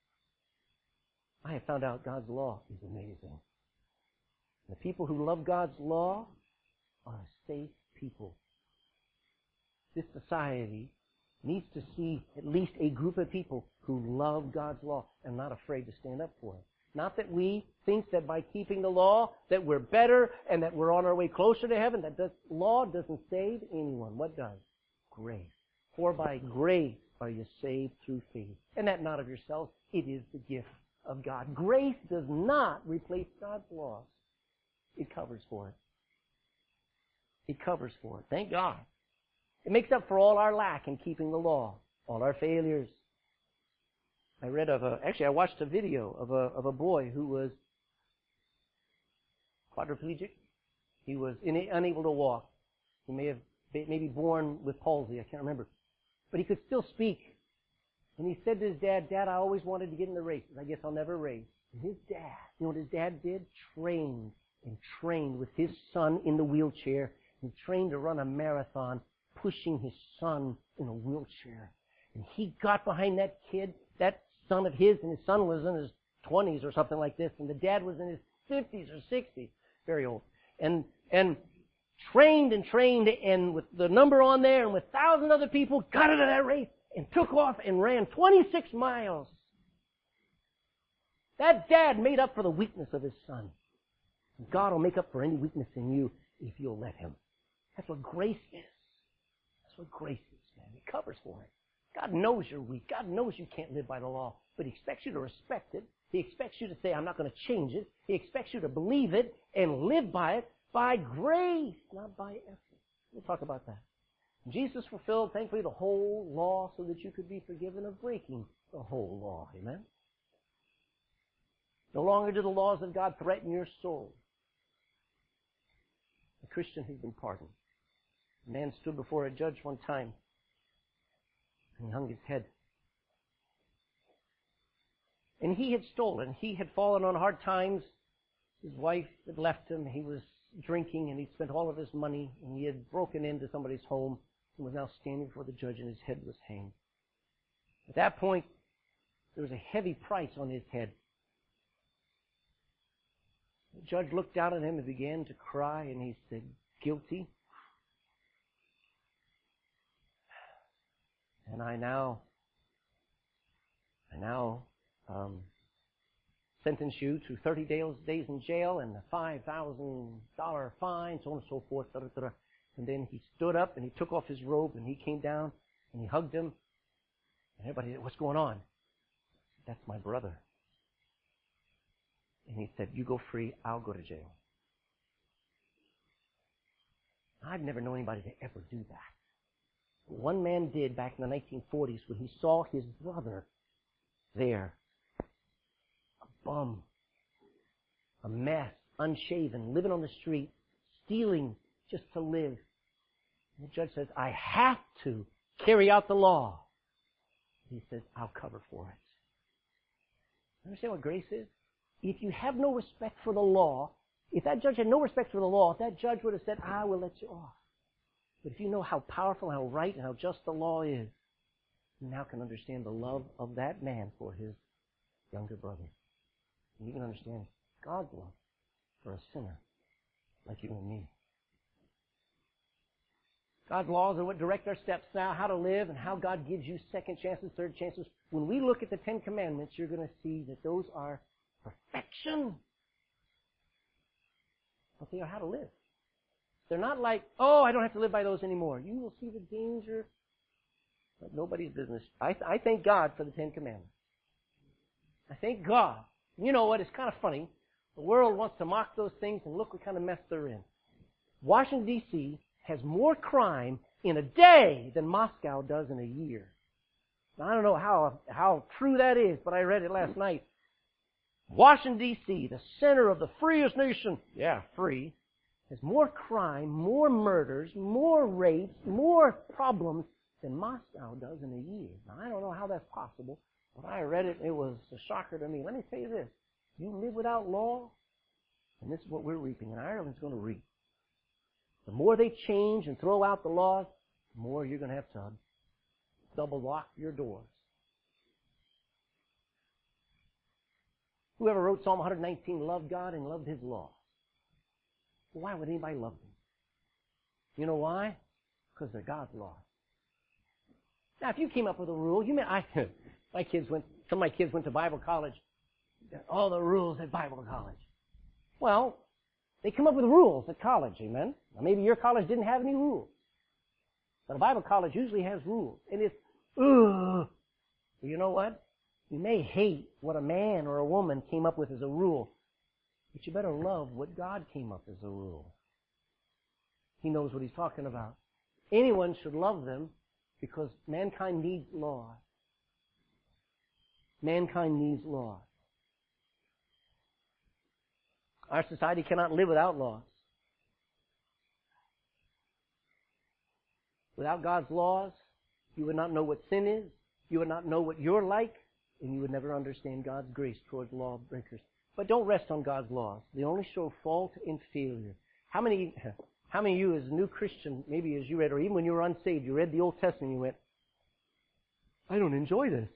S1: I have found out God's law is amazing. The people who love God's law are a safe people. This society needs to see at least a group of people who love God's law and not afraid to stand up for it. Not that we think that by keeping the law that we're better and that we're on our way closer to heaven. Law doesn't save anyone. What does? Grace. For by grace are you saved through faith. And that not of yourselves. It is the gift of God. Grace does not replace God's laws. It covers for it. It covers for it. Thank God. It makes up for all our lack in keeping the law, all our failures. I watched a video of a boy who was quadriplegic. He was unable to walk. He may have maybe born with palsy. I can't remember. But he could still speak. And he said to his dad, "Dad, I always wanted to get in the races. I guess I'll never race." And his dad, you know what his dad did? Trained with his son in the wheelchair. He trained to run a marathon, pushing his son in a wheelchair. And he got behind that kid, that son of his, and his son was in his 20s or something like this, and the dad was in his 50s or 60s, very old. And trained, and with the number on there, and with 1,000 other people, got into that race, and took off and ran 26 miles. That dad made up for the weakness of his son. God will make up for any weakness in you if you'll let Him. That's what grace is. That's what grace is, man. He covers for it. God knows you're weak. God knows you can't live by the law, but He expects you to respect it. He expects you to say, "I'm not going to change it." He expects you to believe it and live by it by grace, not by effort. We'll talk about that. Jesus fulfilled, thankfully, the whole law so that you could be forgiven of breaking the whole law. Amen? No longer do the laws of God threaten your soul. The Christian has been pardoned. A man stood before a judge one time, and he hung his head. And he had stolen. He had fallen on hard times. His wife had left him. He was drinking, and he'd spent all of his money, and he had broken into somebody's home and was now standing before the judge, and his head was hanged. At that point, there was a heavy price on his head. The judge looked down at him and began to cry, and he said, "Guilty. And I now sentence you to 30 days in jail and a $5,000 fine, so on and so forth." And then he stood up and he took off his robe and he came down and he hugged him. And everybody said, "What's going on?" "That's my brother." And he said, "You go free, I'll go to jail." I've never known anybody to ever do that. One man did back in the 1940s when he saw his brother there. A bum. A mess. Unshaven. Living on the street. Stealing just to live. And the judge says, "I have to carry out the law." He says, "I'll cover for it." Understand what grace is? If you have no respect for the law, if that judge had no respect for the law, that judge would have said, "I will let you off." But if you know how powerful, how right, and how just the law is, you now can understand the love of that man for his younger brother. And you can understand God's love for a sinner like you and me. God's laws are what direct our steps now, how to live, and how God gives you second chances, third chances. When we look at the Ten Commandments, you're going to see that those are perfection. But they are how to live. They're not like, "Oh, I don't have to live by those anymore." You will see the danger, but nobody's business. I thank God for the Ten Commandments. I thank God. You know what? It's kind of funny. The world wants to mock those things, and look what kind of mess they're in. Washington, D.C. has more crime in a day than Moscow does in a year. Now, I don't know how true that is, but I read it last night. Washington, D.C., the center of the freest nation, free, has more crime, more murders, more rapes, more problems than Moscow does in a year. Now, I don't know how that's possible, When I read it, it was a shocker to me. Let me tell you this. You live without law, and this is what we're reaping, and Ireland's going to reap. The more they change and throw out the laws, the more you're going to have to double lock your doors. Whoever wrote Psalm 119 loved God and loved His law. Why would anybody love them? You know why? Because they're God's law. Now, if you came up with a rule, some of my kids went to Bible college. All the rules at Bible college. Well, they come up with rules at college, amen? Now, maybe your college didn't have any rules. But a Bible college usually has rules. And it's, ugh. But you know what? You may hate what a man or a woman came up with as a rule, but you better love what God came up as a rule. He knows what He's talking about. Anyone should love them because mankind needs law. Mankind needs law. Our society cannot live without laws. Without God's laws, you would not know what sin is, you would not know what you're like, and you would never understand God's grace towards lawbreakers. But don't rest on God's laws. They only show fault and failure. How many of you as a new Christian, maybe as you read, or even when you were unsaved, you read the Old Testament and you went, I don't enjoy this.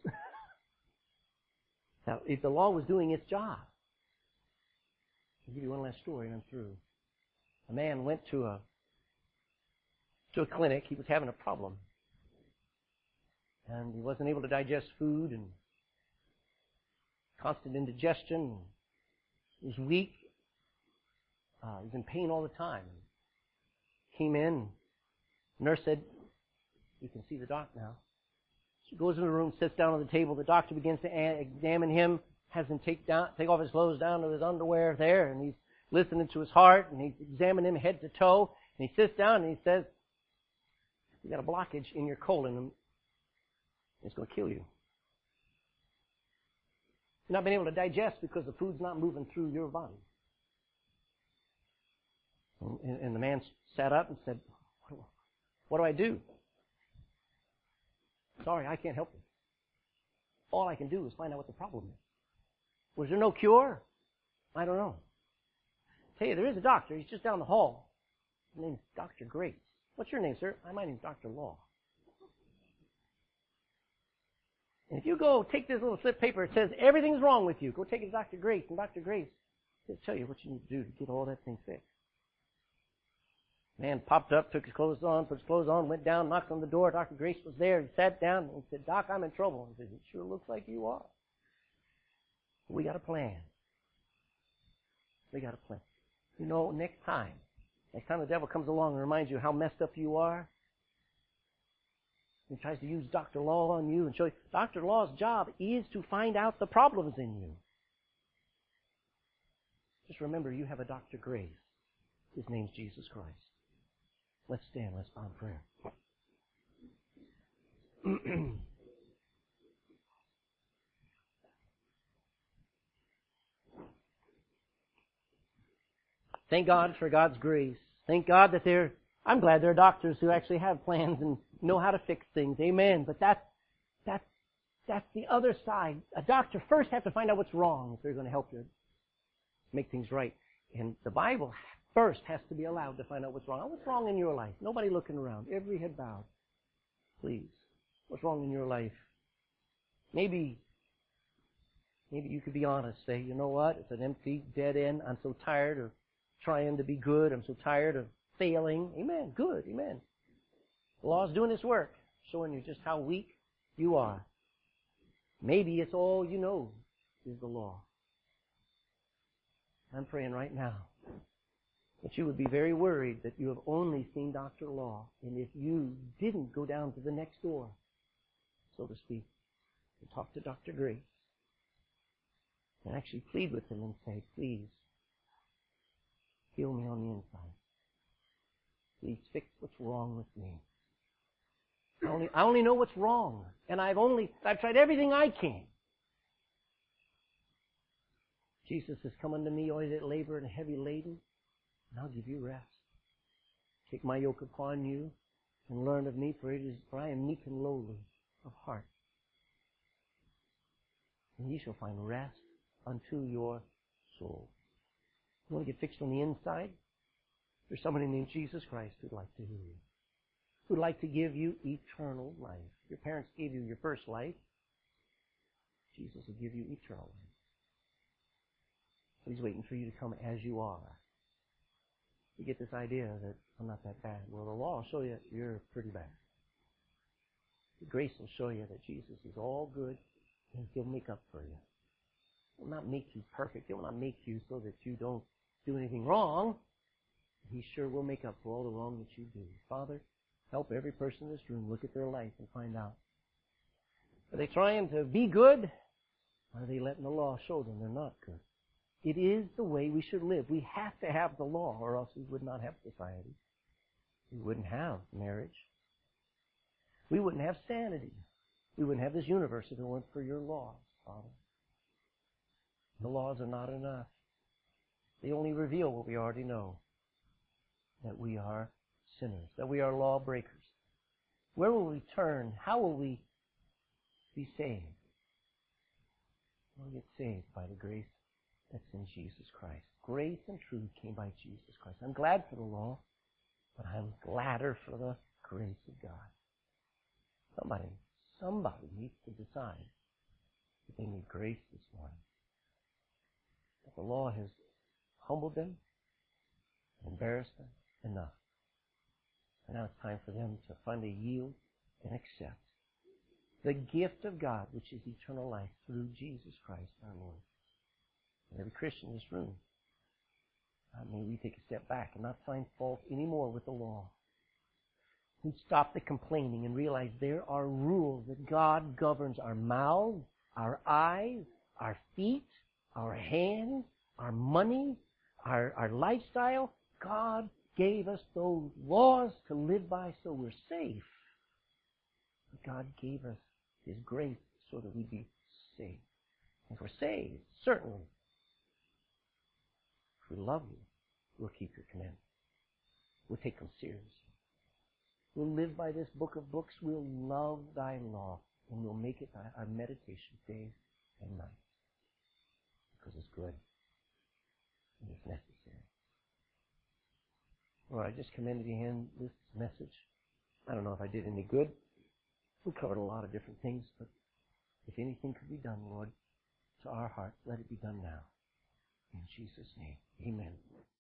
S1: Now, if the law was doing its job, I'll give you one last story and I'm through. A man went to a clinic. He was having a problem. And he wasn't able to digest food and constant indigestion. He was weak. He was in pain all the time. Came in. Nurse said, you can see the doc now. She goes in the room, sits down on the table. The doctor begins to examine him, has him take off his clothes down to his underwear there, and he's listening to his heart, and he's examining him head to toe. And he sits down and he says, you got a blockage in your colon, and it's going to kill you. You're not being able to digest because the food's not moving through your body. And the man sat up and said, what do I do? Sorry, I can't help you. All I can do is find out what the problem is. Was there no cure? I don't know. Tell you, there is a doctor. He's just down the hall. His name's Dr. Grace. What's your name, sir? My name's Dr. Law. And if you go take this little slip paper, it says everything's wrong with you. Go take it to Dr. Grace, and Dr. Grace will tell you what you need to do to get all that thing fixed. Man popped up, took his clothes on, put his clothes on, went down, knocked on the door. Dr. Grace was there. He sat down and said, Doc, I'm in trouble. He said, it sure looks like you are. We got a plan. We got a plan. You know, next time the devil comes along and reminds you how messed up you are, he tries to use Dr. Law on you and show you, Dr. Law's job is to find out the problems in you. Just remember, you have a Dr. Grace. His name's Jesus Christ. Let's stand. Let's bow in prayer. Thank God for God's grace. Thank God that I'm glad there are doctors who actually have plans and know how to fix things. Amen. But that's the other side. A doctor first has to find out what's wrong if they're going to help you make things right. And the Bible first has to be allowed to find out what's wrong. What's wrong in your life? Nobody looking around. Every head bowed. Please. What's wrong in your life? Maybe you could be honest. Say, you know what? It's an empty, dead end. I'm so tired of trying to be good. I'm so tired of failing. Amen. Good. Amen. The law's doing its work, showing you just how weak you are. Maybe it's all you know is the law. I'm praying right now that you would be very worried that you have only seen Dr. Law, and if you didn't go down to the next door, so to speak, and talk to Dr. Grace, and actually plead with him and say, please, heal me on the inside. Please fix what's wrong with me. I only know what's wrong, and I've tried everything I can. Jesus has come unto me, all that labor and heavy laden, and I'll give you rest. Take my yoke upon you and learn of me, for I am meek and lowly of heart. and ye shall find rest unto your soul. You want to get fixed on the inside? There's somebody named Jesus Christ who'd like to hear you, who'd like to give you eternal life. Your parents gave you your first life. Jesus will give you eternal life. But He's waiting for you to come as you are. You get this idea that I'm not that bad. Well, the law will show you you're pretty bad. The grace will show you that Jesus is all good and He'll make up for you. He will not make you perfect. He will not make you so that you don't do anything wrong. He sure will make up for all the wrong that you do. Father, help every person in this room look at their life and find out. Are they trying to be good? Or are they letting the law show them they're not good? It is the way we should live. We have to have the law, or else we would not have society. We wouldn't have marriage. We wouldn't have sanity. We wouldn't have this universe if it weren't for your laws, Father. The laws are not enough. They only reveal what we already know, that we are sinners, that we are lawbreakers. Where will we turn? How will we be saved? We'll get saved by the grace that's in Jesus Christ. Grace and truth came by Jesus Christ. I'm glad for the law, but I'm gladder for the grace of God. Somebody needs to decide that they need grace this morning. That the law has humbled them, embarrassed them enough. And now it's time for them to finally yield and accept the gift of God, which is eternal life through Jesus Christ our Lord. And every Christian in this room, may we take a step back and not find fault anymore with the law. We stop the complaining and realize there are rules that God governs our mouths, our eyes, our feet, our hands, our money, our lifestyle. God gave us those laws to live by so we're safe. But God gave us His grace so that we'd be saved. And if we're saved, certainly, if we love you, we'll keep your commandments. We'll take them seriously. We'll live by this book of books. We'll love thy law. And we'll make it our meditation day and night. Because it's good. And it's necessary. Lord, I just commend to your hand this message. I don't know if I did any good. We covered a lot of different things, but if anything could be done, Lord, to our hearts, let it be done now. In Jesus' name, amen.